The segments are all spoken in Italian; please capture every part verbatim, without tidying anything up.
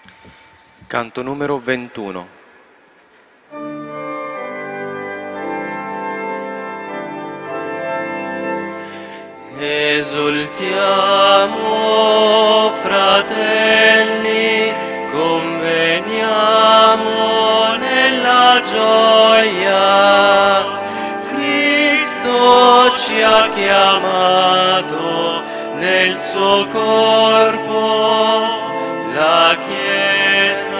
Canto numero ventuno. Esultiamo, fratelli, conveniamo nella gioia. Cristo ci ha chiamato nel suo corpo, la Chiesa.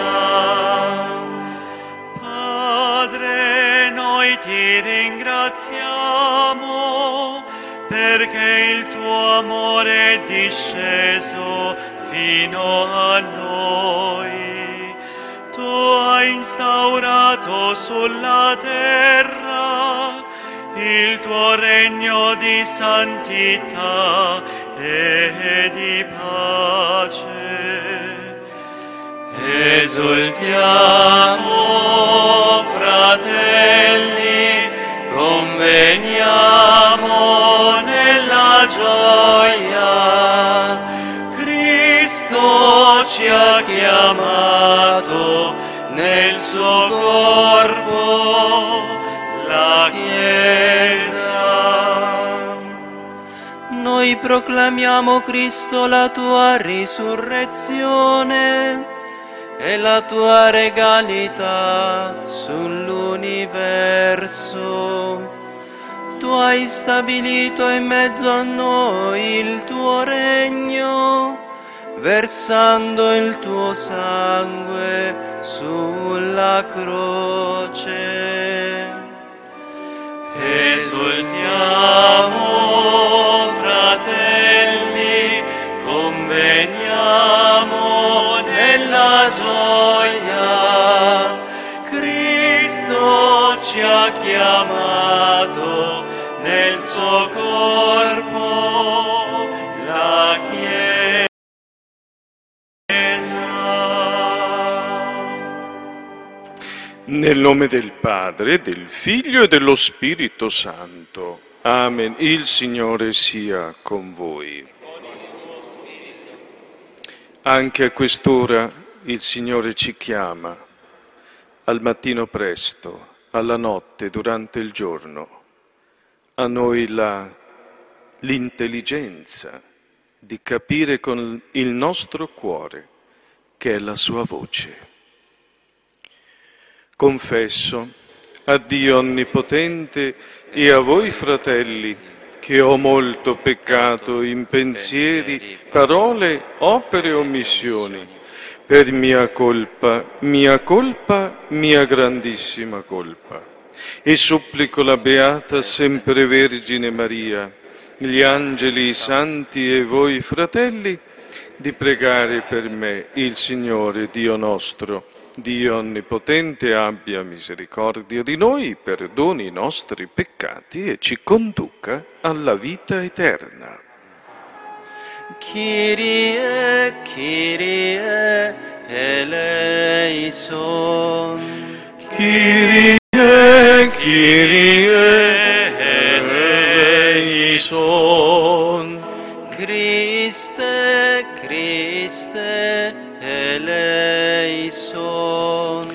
Padre, noi ti ringraziamo perché il tuo amore è disceso fino a noi. Tu hai instaurato sulla terra il tuo regno di santità e di pace. Esultiamo, fratelli, conveniamo nella gioia. Cristo ci ha chiamato nel suo corpo, la Chiesa. Noi proclamiamo, Cristo, la tua risurrezione e la tua regalità sull'universo. Tu hai stabilito in mezzo a noi il tuo regno, versando il tuo sangue sulla croce. Esultiamo, fratelli, conveniamo nella gioia. Cristo ci ha chiamato nel suo corpo, la Chiesa. Nel nome del Padre, del Figlio e dello Spirito Santo. Amen. Il Signore sia con voi. Anche a quest'ora il Signore ci chiama, al mattino presto, alla notte, durante il giorno. A noi la, l'intelligenza di capire con il nostro cuore che è la sua voce. Confesso a Dio Onnipotente e a voi, fratelli, che ho molto peccato in pensieri, parole, opere e omissioni, per mia colpa, mia colpa, mia grandissima colpa. E supplico la Beata Sempre Vergine Maria, gli angeli, i santi e voi, fratelli, di pregare per me il Signore Dio nostro. Dio Onnipotente abbia misericordia di noi, perdoni i nostri peccati e ci conduca alla vita eterna. Kyrie, Kyrie, eleison. Kyrie, Kyrie, eleison. Christe, Christe, eleison.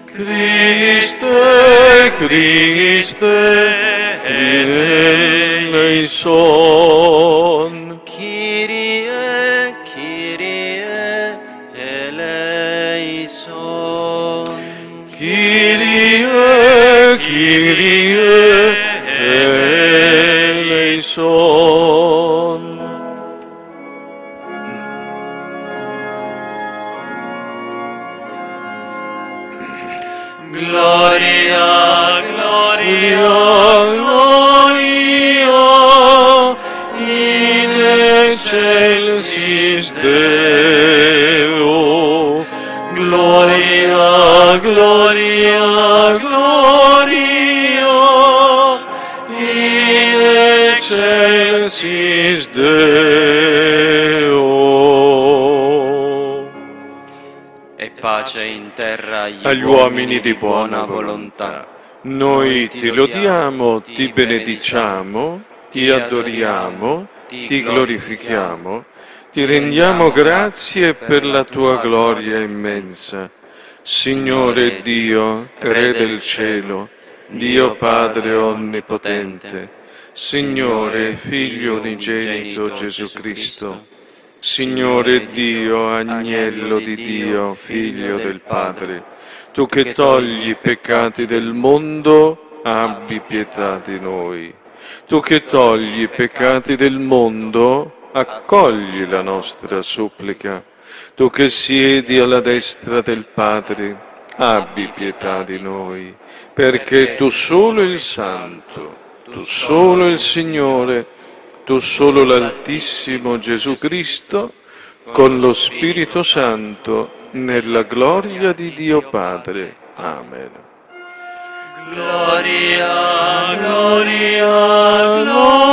Christe, Christe, eleison. Kyrie, Kyrie, eleison. Kyrie, Kyrie, eleison. Gloria, gloria, gloria in excelsis Deo. Gloria, gloria, gloria in excelsis Deo. E pace in terra agli, agli uomini di buona volontà. Noi ti lodiamo, ti benediciamo, ti adoriamo, ti glorifichiamo, Ti rendiamo grazie per la tua gloria immensa. Signore Dio, Re del cielo, Dio Padre onnipotente, Signore, Figlio unigenito Gesù Cristo, Signore Dio, Agnello di Dio, Figlio del Padre, tu che togli i peccati del mondo, abbi pietà di noi. Tu che togli i peccati del mondo, accogli la nostra supplica. Tu che siedi alla destra del Padre, abbi pietà di noi, perché tu solo il Santo, tu solo il Signore, tu solo l'Altissimo Gesù Cristo, con lo Spirito Santo, nella gloria di Dio Padre. Amen. Gloria, gloria,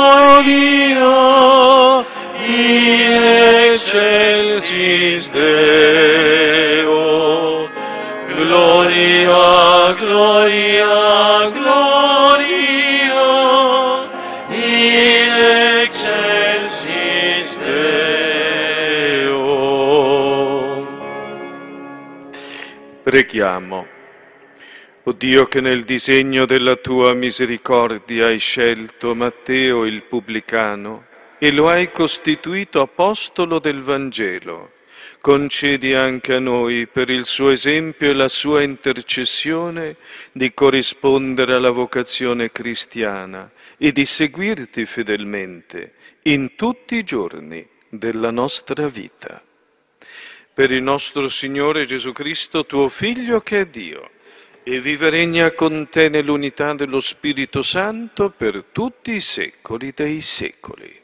gloria, in excelsis Deo. Gloria, gloria, gloria, in excelsis Deo. Preghiamo. O Dio, che nel disegno della tua misericordia hai scelto Matteo il pubblicano e lo hai costituito apostolo del Vangelo, concedi anche a noi, per il suo esempio e la sua intercessione, di corrispondere alla vocazione cristiana e di seguirti fedelmente in tutti i giorni della nostra vita. Per il nostro Signore Gesù Cristo, tuo Figlio, che è Dio, e vive e regna con te nell'unità dello Spirito Santo per tutti i secoli dei secoli.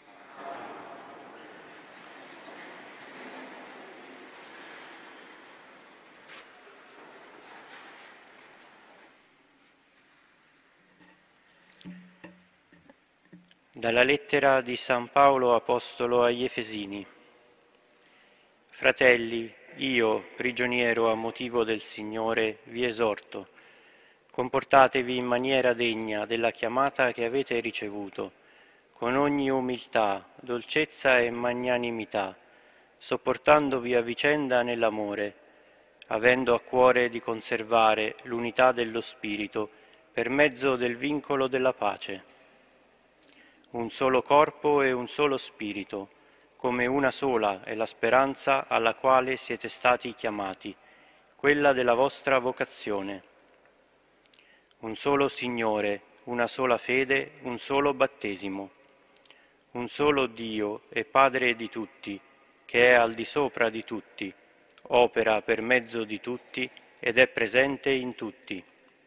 Dalla lettera di San Paolo Apostolo agli Efesini. Fratelli, io, prigioniero a motivo del Signore, vi esorto: comportatevi in maniera degna della chiamata che avete ricevuto, con ogni umiltà, dolcezza e magnanimità, sopportandovi a vicenda nell'amore, avendo a cuore di conservare l'unità dello Spirito per mezzo del vincolo della pace. Un solo corpo e un solo Spirito, come una sola è la speranza alla quale siete stati chiamati, quella della vostra vocazione. Un solo Signore, una sola fede, un solo battesimo. Un solo Dio e Padre di tutti, che è al di sopra di tutti, opera per mezzo di tutti ed è presente in tutti.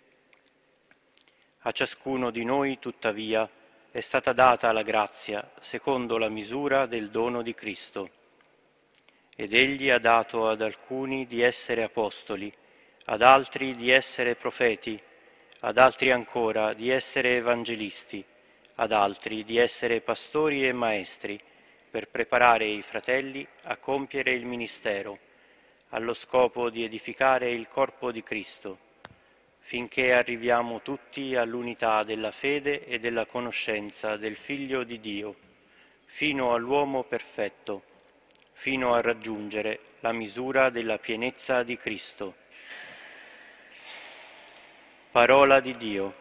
A ciascuno di noi, tuttavia, è stata data la grazia secondo la misura del dono di Cristo. Ed Egli ha dato ad alcuni di essere apostoli, ad altri di essere profeti, ad altri ancora di essere evangelisti, ad altri di essere pastori e maestri, per preparare i fratelli a compiere il ministero, allo scopo di edificare il corpo di Cristo, finché arriviamo tutti all'unità della fede e della conoscenza del Figlio di Dio, fino all'uomo perfetto, fino a raggiungere la misura della pienezza di Cristo. Parola di Dio.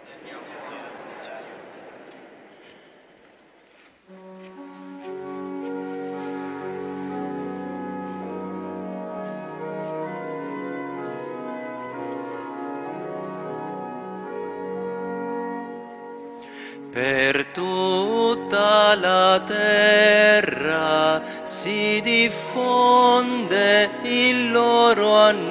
Per tutta la terra si diffonde il loro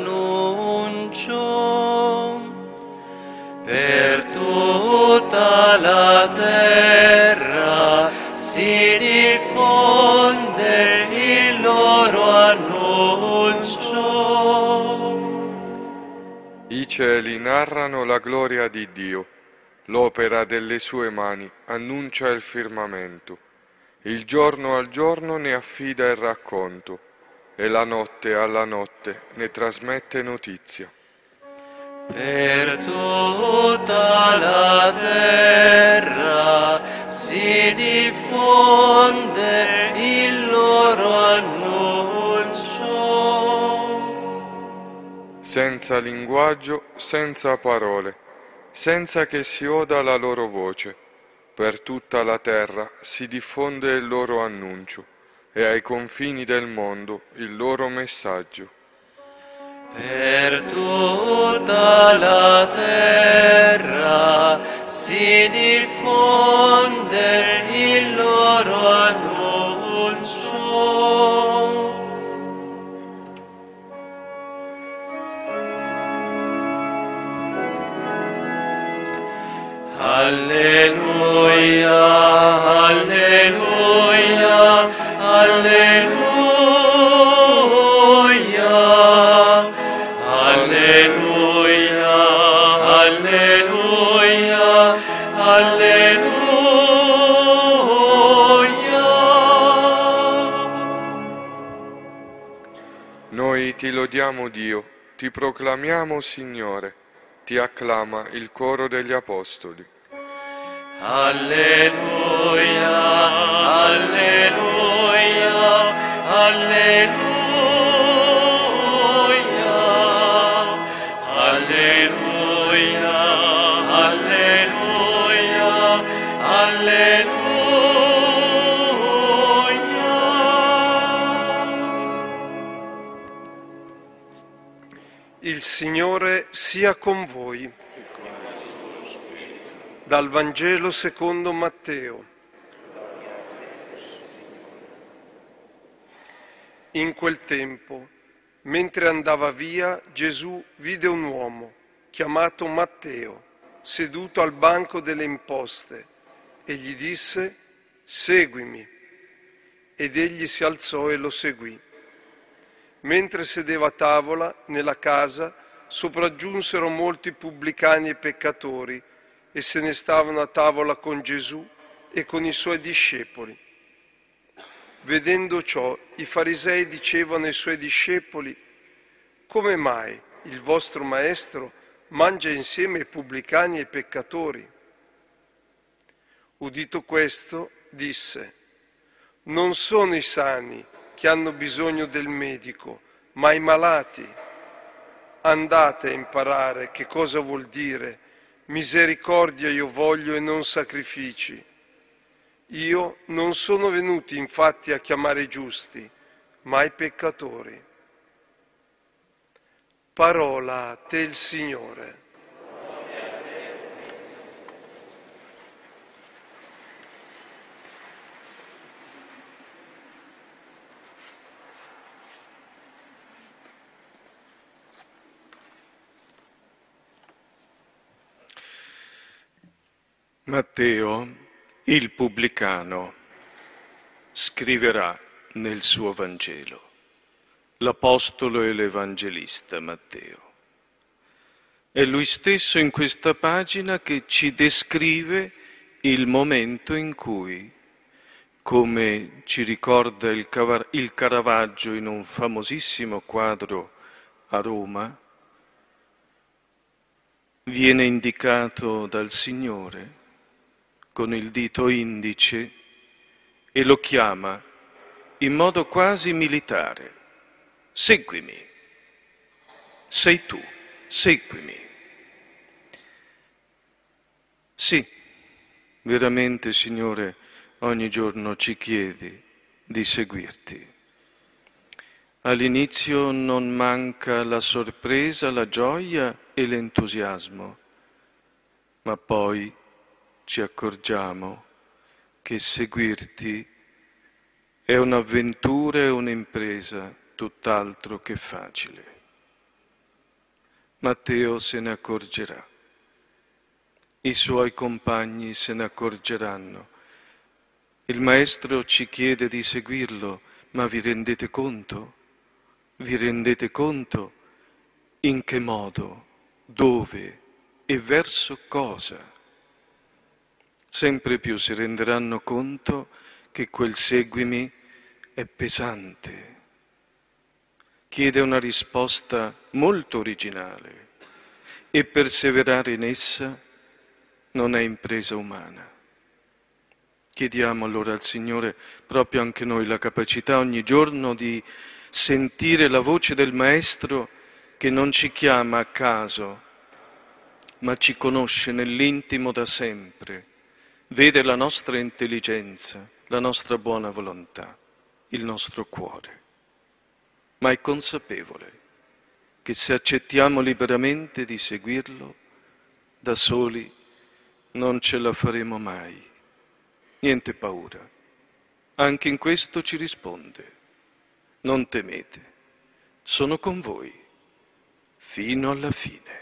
annuncio. Per tutta la terra si diffonde il loro annuncio. I cieli narrano la gloria di Dio. L'opera delle sue mani annuncia il firmamento. Il giorno al giorno ne affida il racconto, e la notte alla notte ne trasmette notizia. Per tutta la terra si diffonde il loro senza linguaggio, senza parole, senza che si oda la loro voce. Per tutta la terra si diffonde il loro annuncio e ai confini del mondo il loro messaggio. Per tutta la terra si diffonde il loro annuncio. Alleluia, alleluia, alleluia. Noi ti lodiamo Dio, ti proclamiamo Signore, ti acclama il coro degli Apostoli. Alleluia, alleluia, alleluia, alleluia, alleluia, alleluia. Il Signore sia con voi. Dal Vangelo secondo Matteo. In quel tempo, mentre andava via, Gesù vide un uomo, chiamato Matteo, seduto al banco delle imposte, e gli disse: «Seguimi». Ed egli si alzò e lo seguì. Mentre sedeva a tavola nella casa, sopraggiunsero molti pubblicani e peccatori e se ne stavano a tavola con Gesù e con i suoi discepoli. Vedendo ciò, i farisei dicevano ai suoi discepoli: «Come mai il vostro maestro mangia insieme ai pubblicani e ai peccatori?» Udito questo, disse: «Non sono i sani che hanno bisogno del medico, ma i malati. Andate a imparare che cosa vuol dire: misericordia io voglio e non sacrifici. Io non sono venuto infatti a chiamare i giusti, ma i peccatori». Parola a te il Signore. Matteo, il pubblicano, scriverà nel suo Vangelo, l'Apostolo e l'Evangelista Matteo. È lui stesso in questa pagina che ci descrive il momento in cui, come ci ricorda il, Cavar- il Caravaggio in un famosissimo quadro a Roma, viene indicato dal Signore con il dito indice e lo chiama in modo quasi militare: seguimi, sei tu, seguimi. Sì, veramente, Signore, ogni giorno ci chiedi di seguirti. All'inizio non manca la sorpresa, la gioia e l'entusiasmo, ma poi ci accorgiamo che seguirti è un'avventura e un'impresa tutt'altro che facile. Matteo se ne accorgerà, i suoi compagni se ne accorgeranno. Il Maestro ci chiede di seguirlo, ma vi rendete conto? Vi rendete conto in che modo, dove e verso cosa? Sempre più si renderanno conto che quel seguimi è pesante, chiede una risposta molto originale e perseverare in essa non è impresa umana. Chiediamo allora al Signore proprio anche noi la capacità ogni giorno di sentire la voce del Maestro che non ci chiama a caso, ma ci conosce nell'intimo da sempre, vede la nostra intelligenza, la nostra buona volontà, il nostro cuore, ma è consapevole che se accettiamo liberamente di seguirlo, da soli non ce la faremo mai. Niente paura. Anche in questo ci risponde: non temete, sono con voi fino alla fine.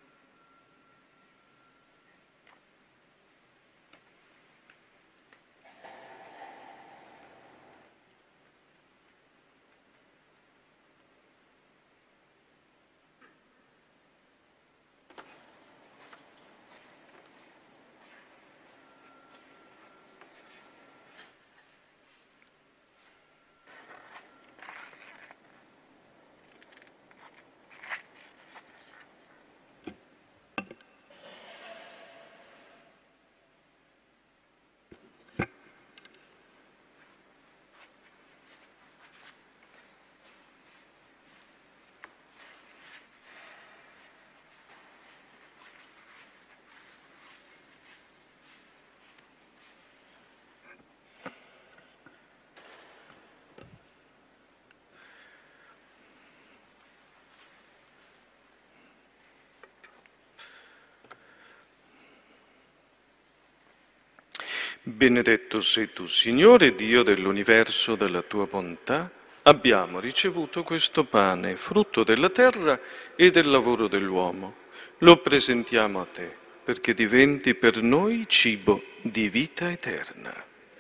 Benedetto sei tu, Signore Dio dell'universo, della tua bontà. Abbiamo ricevuto questo pane, frutto della terra e del lavoro dell'uomo. Lo presentiamo a te, perché diventi per noi cibo di vita eterna.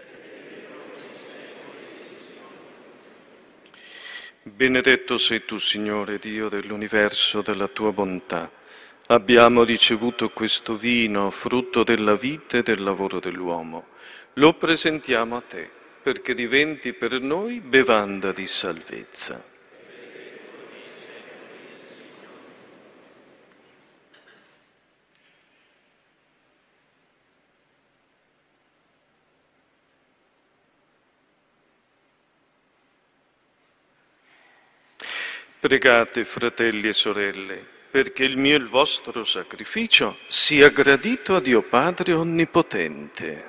Benedetto sei tu, Signore Dio dell'universo, della tua bontà. Abbiamo ricevuto questo vino, frutto della vita e del lavoro dell'uomo. Lo presentiamo a te, perché diventi per noi bevanda di salvezza. Pregate, fratelli e sorelle, perché il mio e il vostro sacrificio sia gradito a Dio Padre Onnipotente.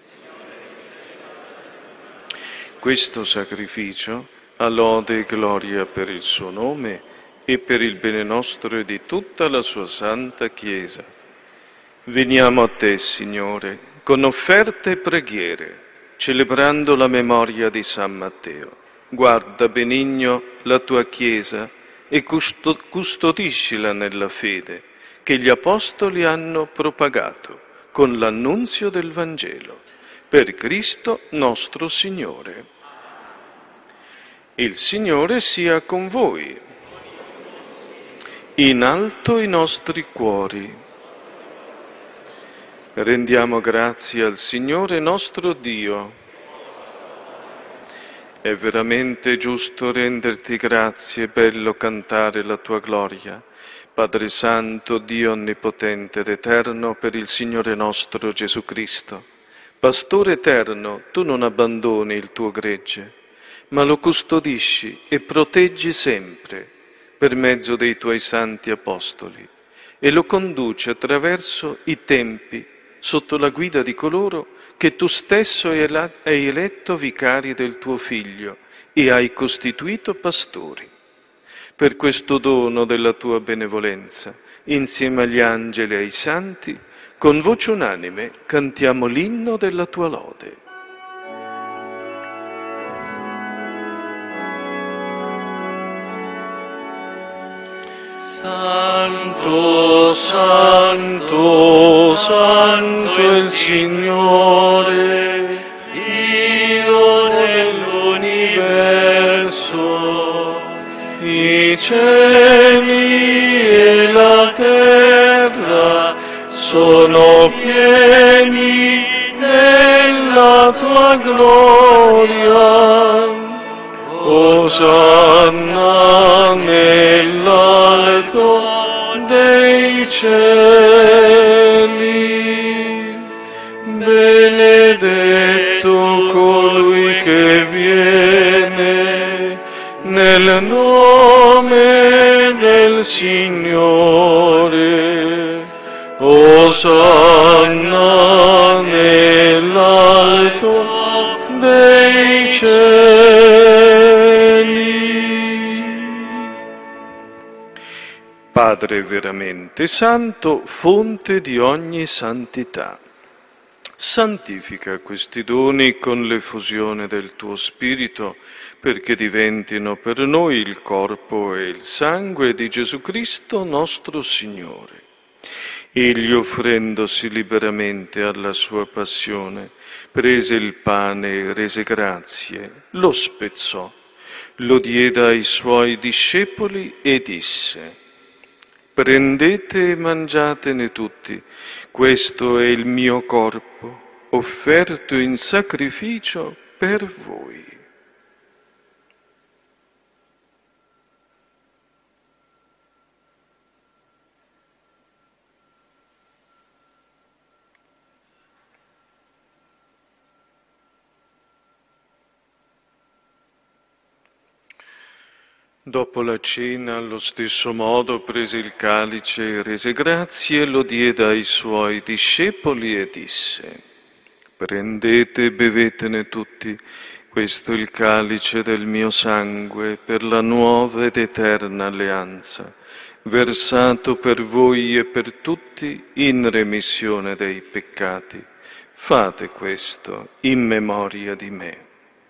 Questo sacrificio ha lode e gloria per il suo nome e per il bene nostro e di tutta la sua santa Chiesa. Veniamo a te, Signore, con offerte e preghiere, celebrando la memoria di San Matteo. Guarda benigno la tua Chiesa e custodiscila nella fede che gli Apostoli hanno propagato con l'annunzio del Vangelo. Per Cristo nostro Signore. Il Signore sia con voi. In alto i nostri cuori. Rendiamo grazie al Signore nostro Dio. È veramente giusto renderti grazie e bello cantare la tua gloria, Padre Santo, Dio Onnipotente ed Eterno, per il Signore nostro Gesù Cristo. Pastore eterno, tu non abbandoni il tuo gregge, ma lo custodisci e proteggi sempre per mezzo dei tuoi santi apostoli e lo conduci attraverso i tempi sotto la guida di coloro che tu stesso hai eletto vicari del tuo Figlio e hai costituito pastori. Per questo dono della tua benevolenza, insieme agli angeli e ai santi, con voce unanime cantiamo l'inno della tua lode. Santo, Santo, Santo è il Signore, Dio dell'universo, i cieli e la terra sono pieni della tua gloria. Osanna nell'alto dei cieli. Benedetto colui che viene nel nome del del Signore, Osanna nell'alto dei cieli. Padre veramente santo, fonte di ogni santità, santifica questi doni con l'effusione del tuo Spirito, perché diventino per noi il corpo e il sangue di Gesù Cristo nostro Signore. Egli, offrendosi liberamente alla sua passione, prese il pane e rese grazie, lo spezzò, lo diede ai suoi discepoli e disse: prendete e mangiatene tutti, questo è il mio corpo, offerto in sacrificio per voi. Dopo la cena, allo stesso modo, prese il calice e rese grazie, lo diede ai suoi discepoli e disse: prendete e bevetene tutti, questo è il calice del mio sangue per la nuova ed eterna alleanza, versato per voi e per tutti in remissione dei peccati. Fate questo in memoria di me.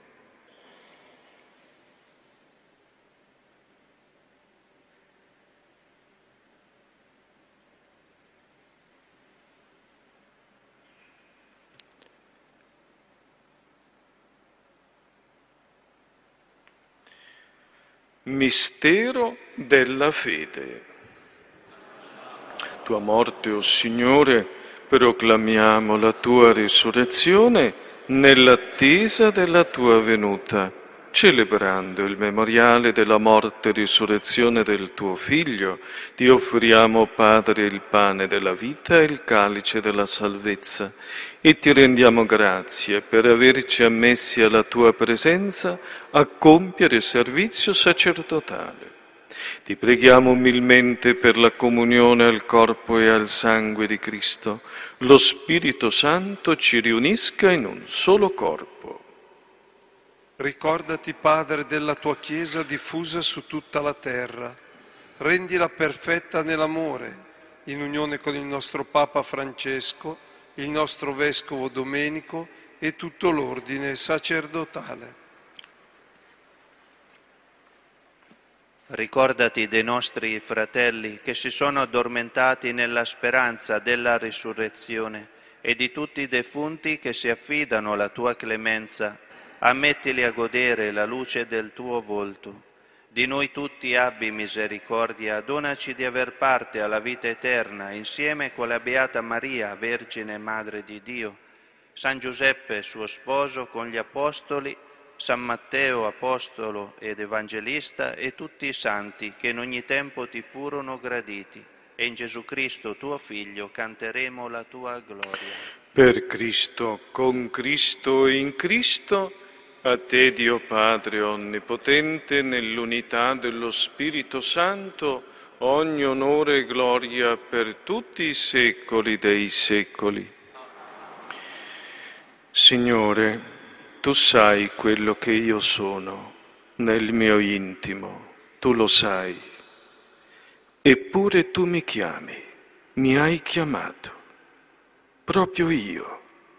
Mistero della fede. Tua morte, o Signore, proclamiamo la tua risurrezione nell'attesa della tua venuta, celebrando il memoriale della morte e risurrezione del tuo Figlio. Ti offriamo, Padre, il pane della vita e il calice della salvezza, e ti rendiamo grazie per averci ammessi alla tua presenza a compiere il servizio sacerdotale. Ti preghiamo umilmente per la comunione al corpo e al sangue di Cristo. Lo Spirito Santo ci riunisca in un solo corpo. Ricordati, Padre, della tua Chiesa diffusa su tutta la terra. Rendila perfetta nell'amore, in unione con il nostro Papa Francesco, il nostro Vescovo Domenico e tutto l'ordine sacerdotale. Ricordati dei nostri fratelli che si sono addormentati nella speranza della risurrezione e di tutti i defunti che si affidano alla tua clemenza. Ammettili a godere la luce del tuo volto. Di noi tutti abbi misericordia, donaci di aver parte alla vita eterna, insieme con la Beata Maria, Vergine e Madre di Dio, San Giuseppe, suo sposo, con gli Apostoli, San Matteo, Apostolo ed Evangelista, e tutti i santi che in ogni tempo ti furono graditi. E in Gesù Cristo, tuo Figlio, canteremo la tua gloria. Per Cristo, con Cristo e in Cristo, a te, Dio Padre Onnipotente, nell'unità dello Spirito Santo, ogni onore e gloria per tutti i secoli dei secoli. Signore, tu sai quello che io sono nel mio intimo, tu lo sai. Eppure tu mi chiami, mi hai chiamato, proprio io.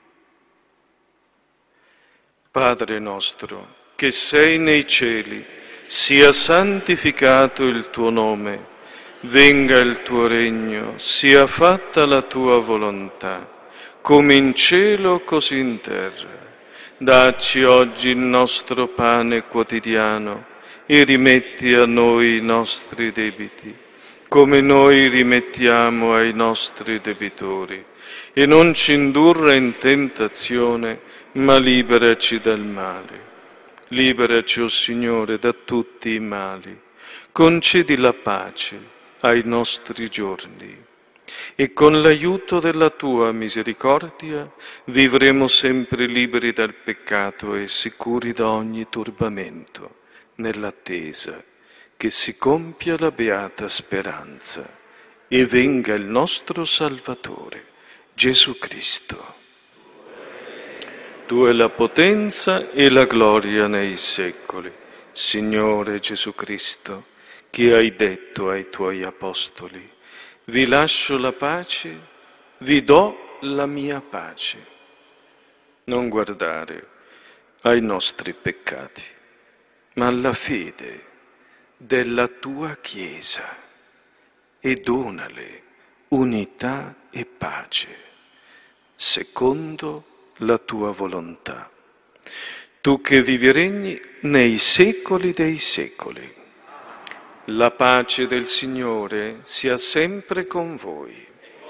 Padre nostro, che sei nei cieli, sia santificato il tuo nome, venga il tuo regno, sia fatta la tua volontà, come in cielo così in terra. Dacci oggi il nostro pane quotidiano e rimetti a noi i nostri debiti, come noi rimettiamo ai nostri debitori, e non ci indurre in tentazione, ma liberaci dal male. Liberaci, o Signore, da tutti i mali. Concedi la pace ai nostri giorni e con l'aiuto della tua misericordia vivremo sempre liberi dal peccato e sicuri da ogni turbamento, nell'attesa che si compia la beata speranza e venga il nostro Salvatore, Gesù Cristo. Tu è la potenza e la gloria nei secoli, Signore Gesù Cristo, che hai detto ai tuoi apostoli: vi lascio la pace, vi do la mia pace. Non guardare ai nostri peccati, ma alla fede della tua Chiesa e donale unità e pace, secondo la tua volontà. Tu che vivi e regni nei secoli dei secoli. La pace del Signore sia sempre con voi.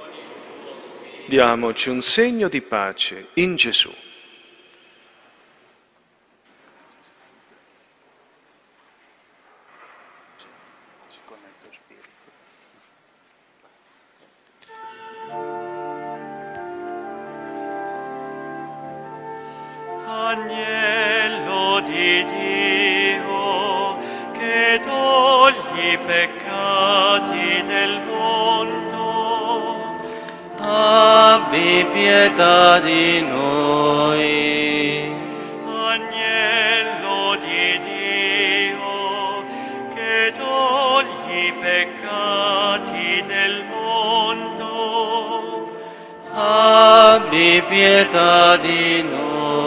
Diamoci un segno di pace in Gesù. Agnello di Dio, che togli i peccati del mondo, abbi pietà di noi. Agnello di Dio, che togli i peccati del mondo, abbi pietà di noi.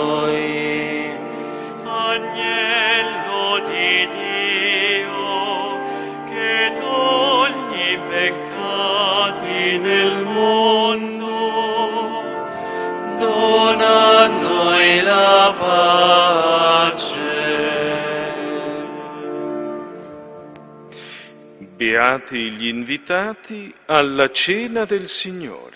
Agnello di Dio, che togli i peccati del mondo, dona a noi la pace. Beati gli invitati alla cena del Signore.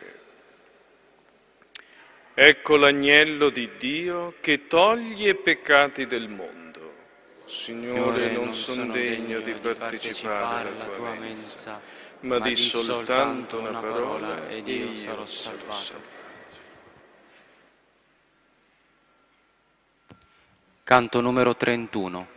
Ecco l'agnello di Dio che toglie i peccati del mondo. Signore, non sono degno di partecipare alla tua mensa, ma di soltanto una parola ed io sarò salvato. Canto numero trentuno.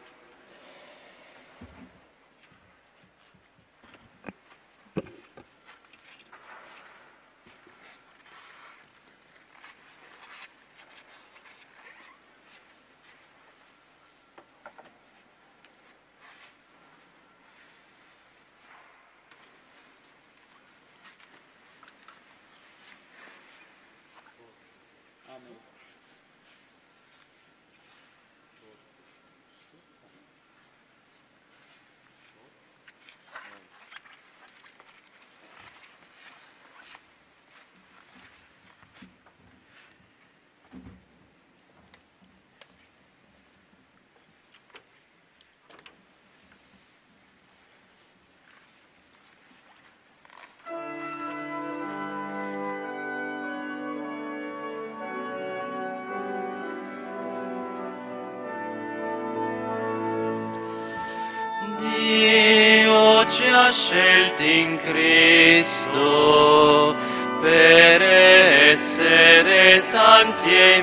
Dio ci ha scelti in Cristo per essere santi e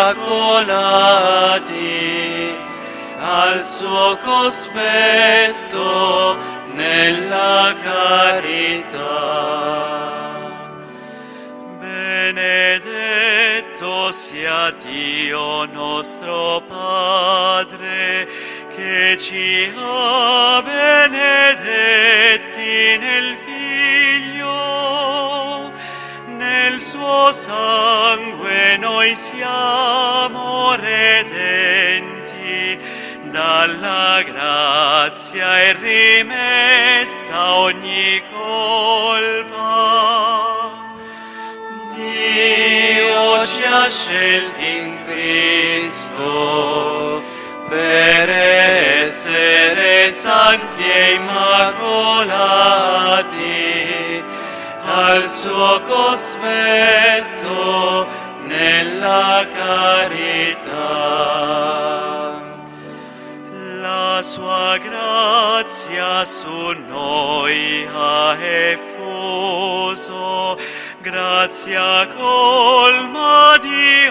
immacolati al suo cospetto nella carità. Benedetto sia Dio nostro Padre, che ci ha benedetti nel Figlio. Nel suo sangue noi siamo redenti dalla grazia e rimessa ogni colpa. Dio ci ha scelti in Cristo per essere santi e immacolati al suo cospetto nella carità. La sua grazia su noi ha effuso, grazia colma di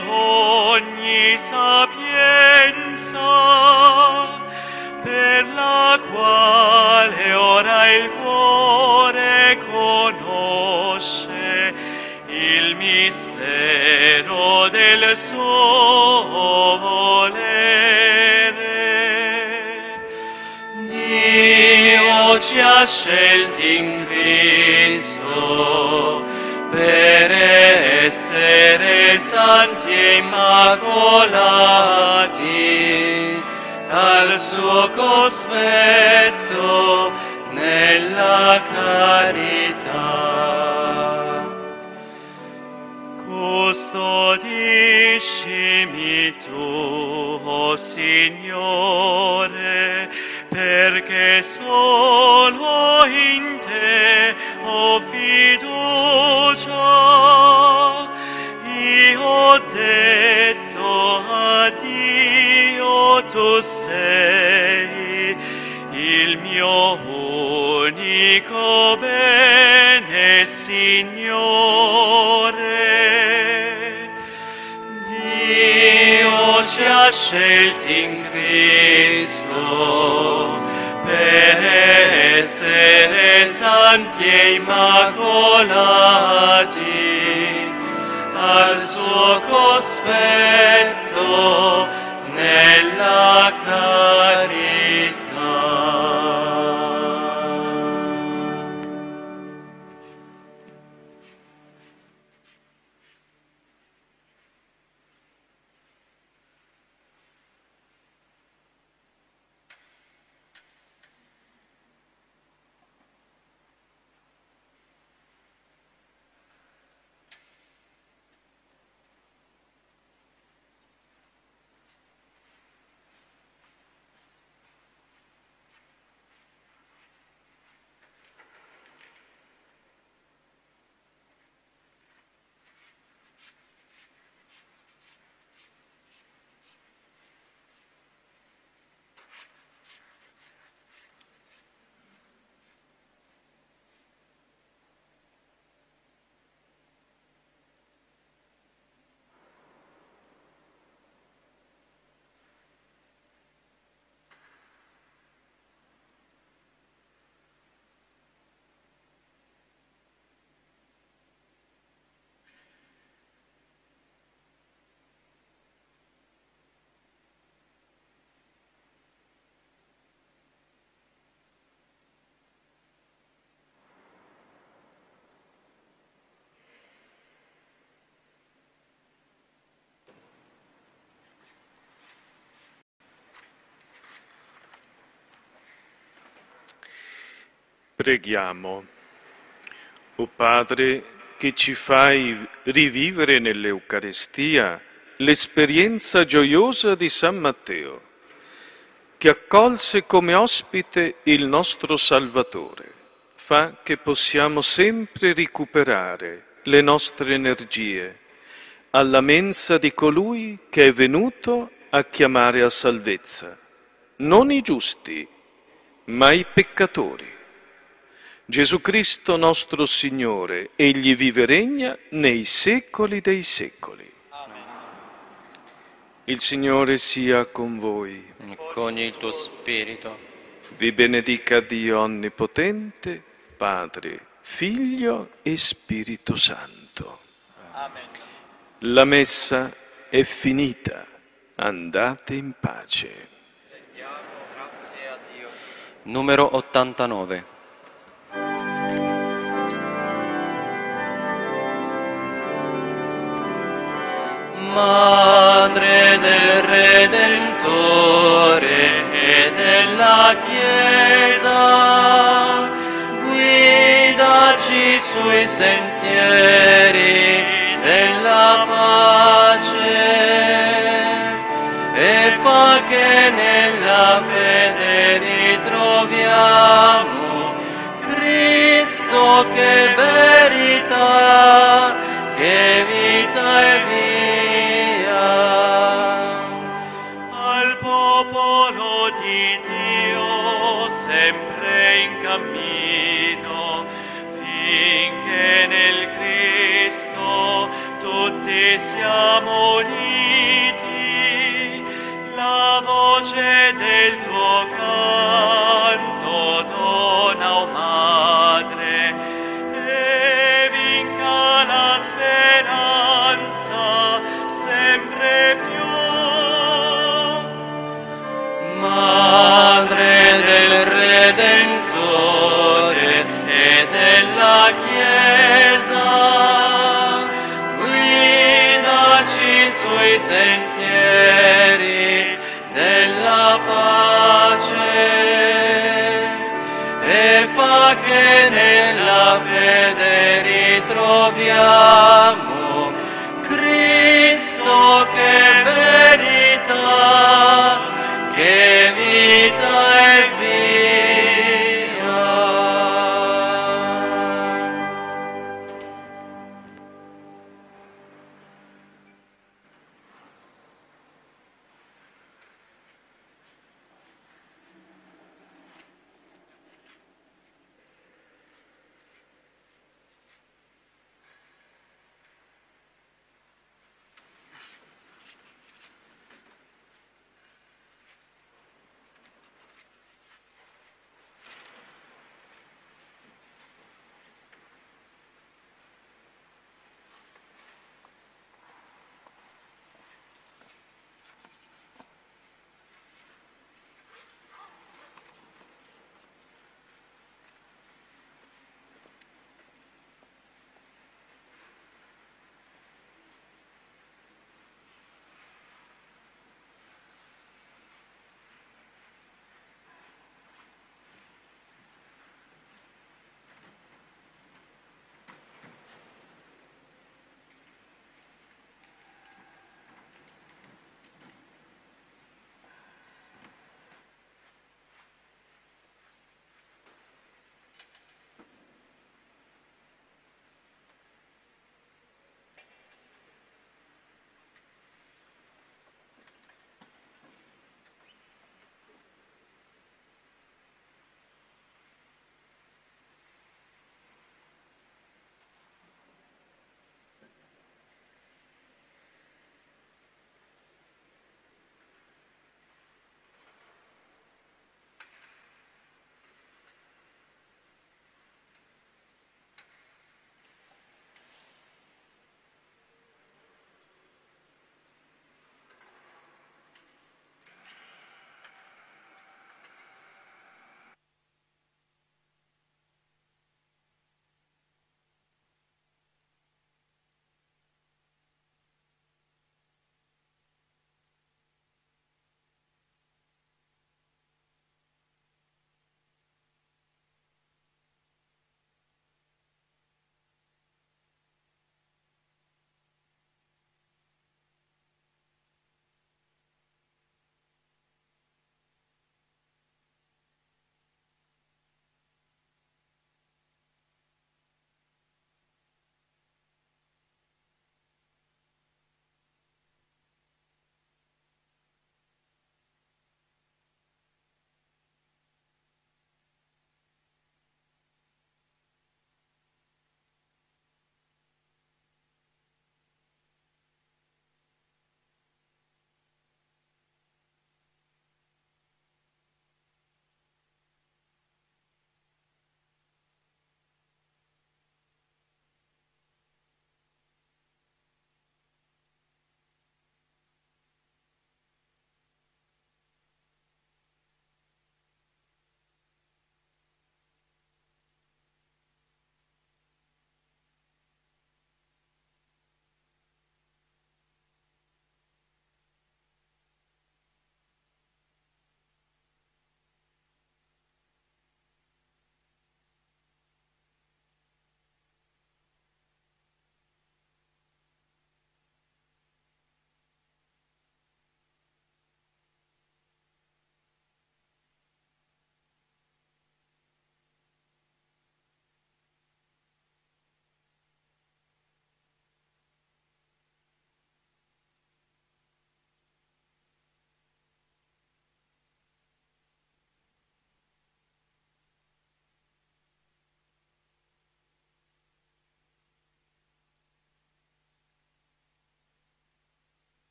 ogni sapienza, per la quale quale ora il cuore conosce il mistero del suo volere. Dio ci ha scelti in Cristo per essere santi e immacolati al suo cospetto nella carità. Custodiscimi tu, o Signore, perché solo in te ho fiducia. Io ho detto a Dio, tu sei il mio unico bene, Signore. Dio ci ha scelti in Cristo per essere santi e immacolati al suo cospetto nella carità. Preghiamo. O Padre, che ci fai rivivere nell'Eucaristia l'esperienza gioiosa di San Matteo, che accolse come ospite il nostro Salvatore, fa che possiamo sempre recuperare le nostre energie alla mensa di colui che è venuto a chiamare a salvezza, non i giusti, ma i peccatori. Gesù Cristo nostro Signore, Egli vive e regna nei secoli dei secoli. Amen. Il Signore sia con voi. Con il tuo spirito. Vi benedica Dio Onnipotente, Padre, Figlio e Spirito Santo. Amen. La messa è finita. Andate in pace. Rendiamo grazie a Dio. Numero ottantanove. Madre del Redentore e della Chiesa, guidaci sui sentieri della pace e fa che nella fede ritroviamo Cristo, che verità, che vita e vita. Al popolo di Dio sempre in cammino, finché nel Cristo tutti siamo uniti, la voce del tuo canto grazia che nella fede ritroviamo, Cristo che